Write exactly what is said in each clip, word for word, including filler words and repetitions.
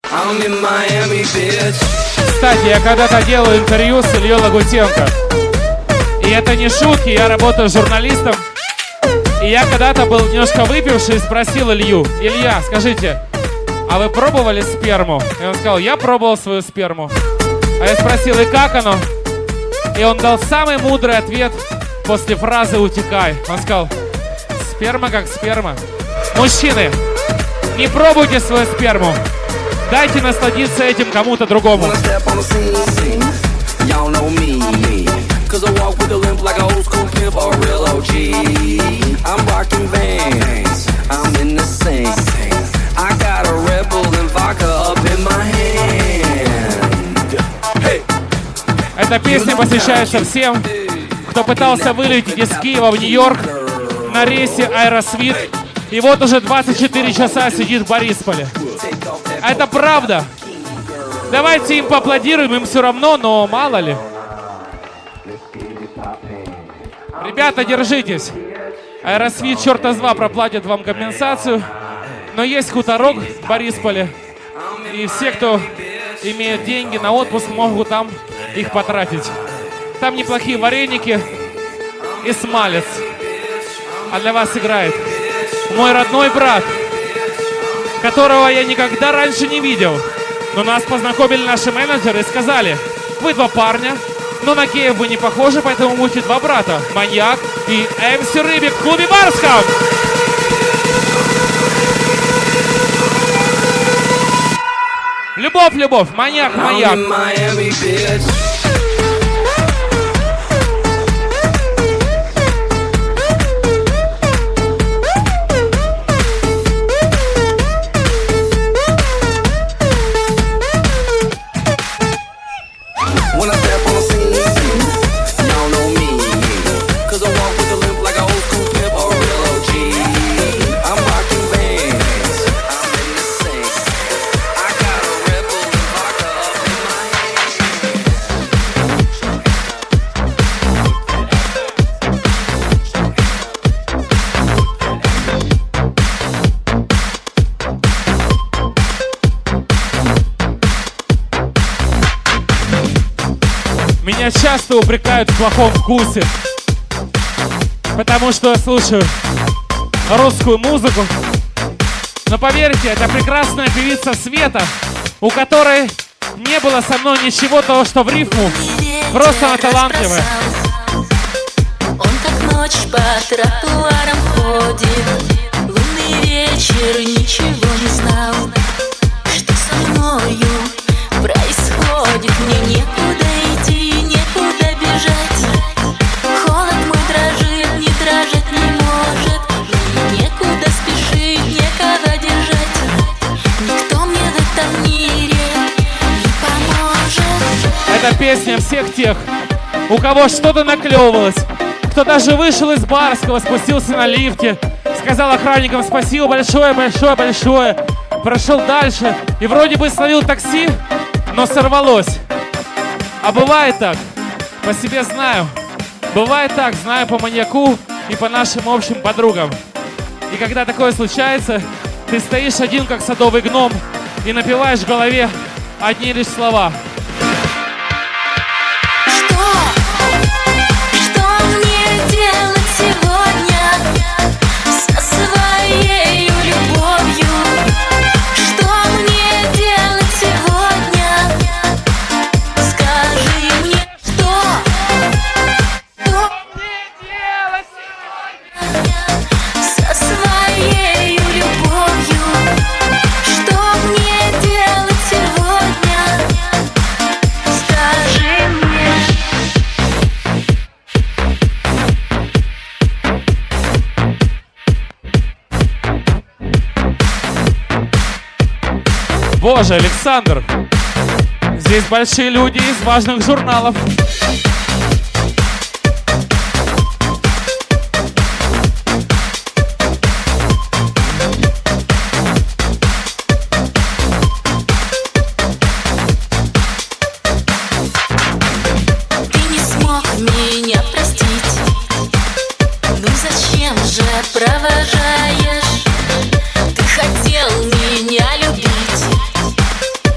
Кстати, я когда-то делаю интервью с Ильей Лагутенко. И это не шутки, я работаю журналистом. И я когда-то был немножко выпивший и спросил Илью: Илья, скажите, а вы пробовали сперму? И он сказал: я пробовал свою сперму. А я спросил: и как оно? И он дал самый мудрый ответ после фразы «утекай». Он сказал: сперма как сперма. Мужчины, не пробуйте свою сперму. Дайте насладиться этим кому-то другому. Cause I walk with a limp like an old school pimp or a real о джи. I'm rocking Vans, I'm in the same. I got a Red Bull and vodka up in my hand. Hey. Эта песня посвящается всем, кто пытался вылететь из Киева в Нью-Йорк на рейсе Аэросвит, и вот уже двадцать четыре часа сидит в Борисполе. А это правда. Давайте им поаплодируем, им все равно, но мало ли. Ребята, держитесь. Аэросвит черта с два проплатит вам компенсацию. Но есть хуторок в Борисполе. И все, кто имеет деньги на отпуск, могут там их потратить. Там неплохие вареники и смалец. А для вас играет мой родной брат, которого я никогда раньше не видел. Но нас познакомили наши менеджеры и сказали: вы два парня, но на геев вы не похожи, поэтому будете два брата. Маньяк и эм си Рыбик в клубе Барском. Любовь, любовь, маньяк, маньяк. Меня часто упрекают в плохом вкусе, потому что я слушаю русскую музыку. Но поверьте, это прекрасная певица Света, у которой не было со мной ничего того, что в рифму. Просто она талантливая. Он как ночь по тротуарам ходит, лунный вечер, ничего не знал, что со мною происходит. Мне некуда идти, некуда бежать. Холод мой дрожит, не дрожит не может. Мне некуда спешить, некого держать. Никто мне в этом мире не поможет. Это песня всех тех, у кого что-то наклевывалось, кто даже вышел из Барского, спустился на лифте, сказал охранникам спасибо большое, большое, большое, прошел дальше и вроде бы словил такси, но сорвалось. А бывает так, по себе знаю, бывает так, знаю по маньяку и по нашим общим подругам. И когда такое случается, ты стоишь один, как садовый гном, и напеваешь в голове одни лишь слова. Боже, Александр, здесь большие люди из важных журналов. Ты не смог меня простить, ну зачем же провожаешь? Ты хотел меня любить,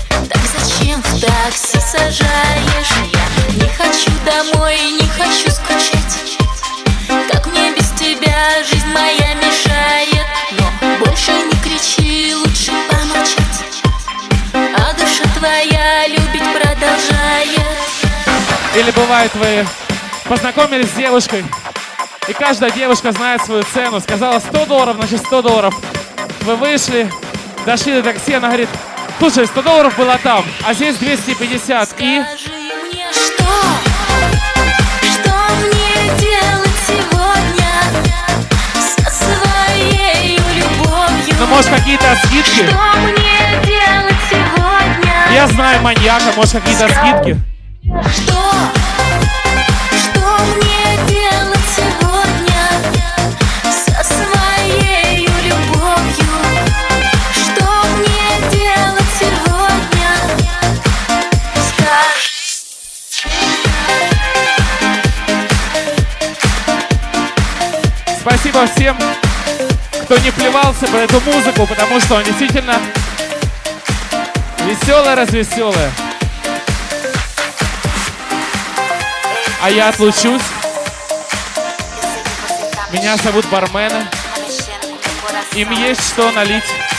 сажаешь. Я не хочу домой, не хочу скучать. Как мне без тебя жизнь моя мешает. Но больше не кричи, лучше помолчать. А душа твоя любить продолжает. Или бывает, вы познакомились с девушкой, и каждая девушка знает свою цену. Сказала сто долларов, значит сто долларов. Вы вышли, дошли до такси, она говорит: слушай, сто долларов было там, а здесь двести пятьдесят. И... Скажи мне, что, что мне делать сегодня со своей любовью? Ну, может, какие-то скидки? Что мне делать сегодня? Я знаю маньяка, может, какие-то скидки? Что, что мне делать сегодня со своей любовью? Что мне делать сегодня? Скажи. Спасибо всем, кто не плевался про эту музыку, потому что она действительно веселая, развеселая. А я отлучусь. Меня зовут бармены. Им есть что налить.